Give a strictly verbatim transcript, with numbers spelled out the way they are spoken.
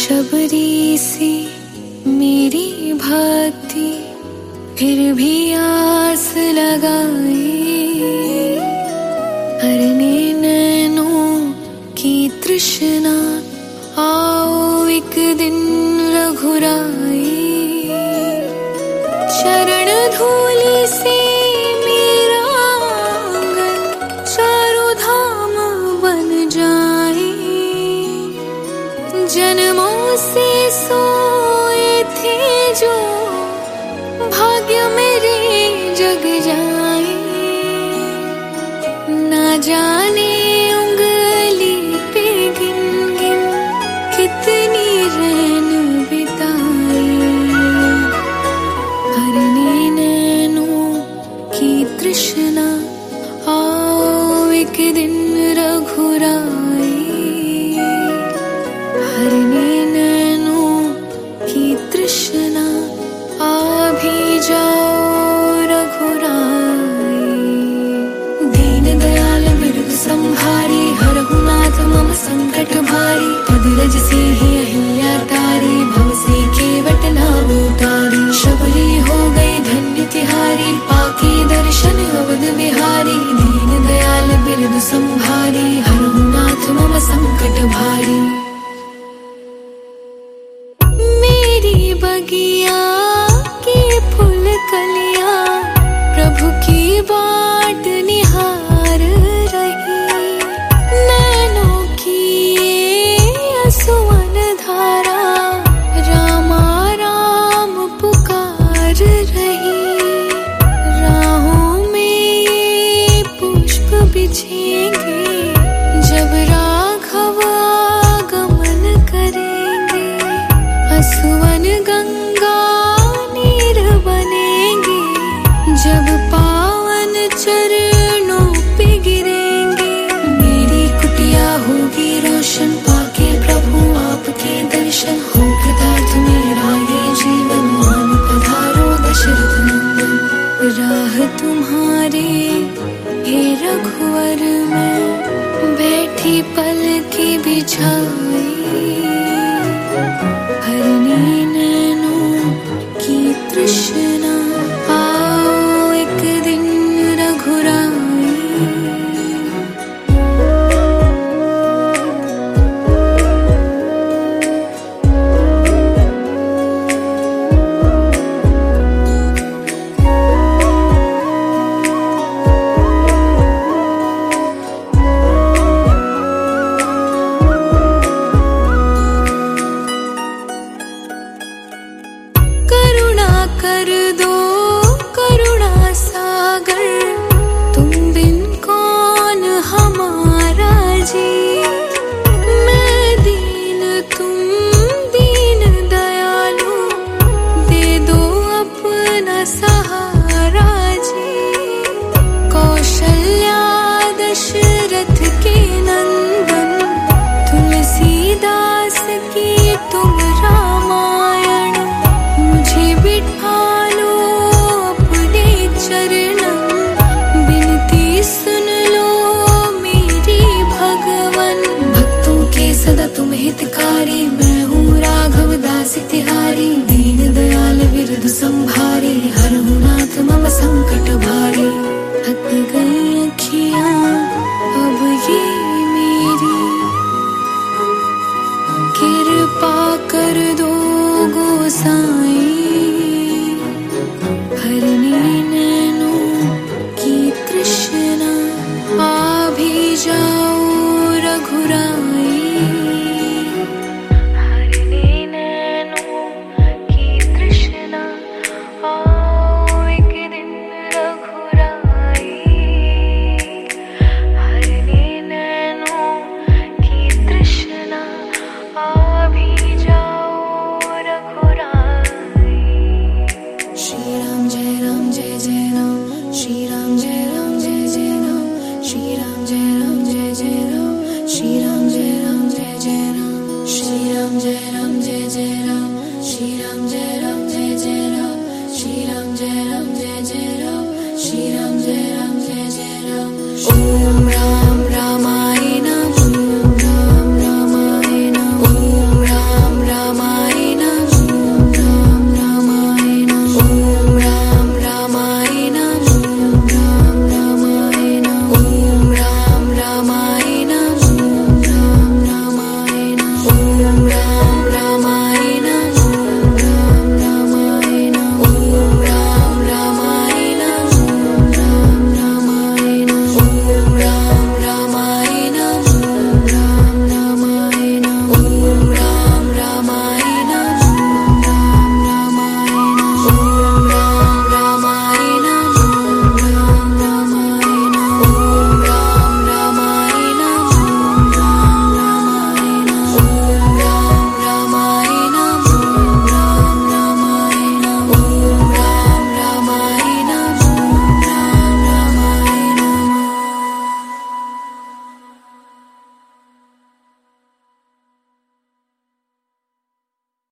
शबरी सी मेरी भक्ति फिर भी आस लगाई, हरने नैनों की तृष्णा आओ एक दिन रघुराई। चरण धूलि से मेरा आंगन चारों धाम बन जाए, जन्मों से सोए थे जो भाग्य मेरे जग जाए। ना जाने उंगली पे गिन गिन कितनी रैन बिताई, हरने नैनों की तृष्णा आओ एक दिन रघुराई, हरने नैनों की तृष्णा आ भी जाओ रघुराई। दीन दयाल बिरग संहारी, हरहु नाथ मम संकट भारी। अधीरज से ही अहिल्या तारी, भव से केवट नाम उतारी। शबरी हो गई धन्य तिहारी, पाके दर्शन अवध बिहारी। दीन दयाल बिरग संहारी, हरहु नाथ मम संकट भारी। मेरी बगिया के फूल कलियां प्रभु की बाट निहार रही, नैनों की ये असुवन धारा रामा राम पुकार रही। राहों में ये पुष्प बिछेंगे जब राघव आगमन करेंगे, असुवन गंगा नीर बनेंगे जब पावन चरणों पे गिरेंगे। मेरी कुटिया होगी रोशन पाके प्रभु आपके दर्शन, हो कृतार्थ मेरा ये जीवन। मान पधारो दशरथ नंदन, राह तुम्हारे हे रघुवर में बैठी पलकी बिछाई, हरने नैनों की तृष्णा आओ एक दिन रघुराई। कर दो करुणा सागर, तुम बिन कौन हमारा जी। मैं दीन तुम दीन दयालु, दे दो अपना सहारा जी। कौशल्या दशरथ के नंदन, तुलसीदास की तुम रामायण। मुझे बिठालो अपने चरणों, बिनती सुन लो मेरी भगवन। भक्तों के सदा तुम हितकारी, मैं हूँ राघव दास तिहारी। दीन दयाल बिरद संभारी, हरहु नाथ मम संकट भारी। थक गई अखियाँ अब ये मेरी, कृपा कर दो गोसाई, हरने नैनों की तृष्णा आ भी जाओ रघुराई, हरने नैनों की तृष्णा आओ एक दिन रघुराई, हरने नैनों की तृष्णा आ भी जाओ रघुराई। श्री राम जय राम जय जय राम, श्री राम जय राम जय जय राम, श्री राम जय